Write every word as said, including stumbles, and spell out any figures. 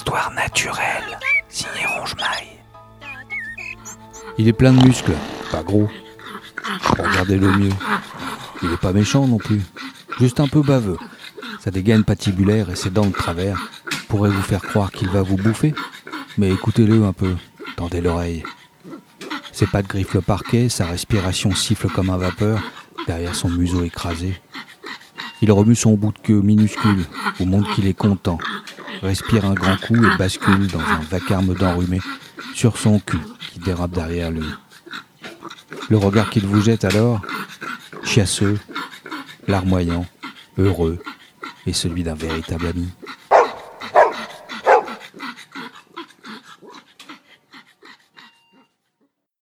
Comptoir naturel, signé Ronge-Maille. Il est plein de muscles, pas gros. Regardez-le mieux. Il est pas méchant non plus, juste un peu baveux. Sa dégaine patibulaire et ses dents de travers pourraient vous faire croire qu'il va vous bouffer. Mais écoutez-le un peu, tendez l'oreille. Ses pattes griffent le parquet, sa respiration siffle comme un vapeur derrière son museau écrasé. Il remue son bout de queue minuscule, vous montre qu'il est content, respire un grand coup et bascule dans un vacarme d'enrhumé sur son cul qui dérape derrière lui. Le regard qu'il vous jette alors, chiasseux, larmoyant, heureux, est celui d'un véritable ami.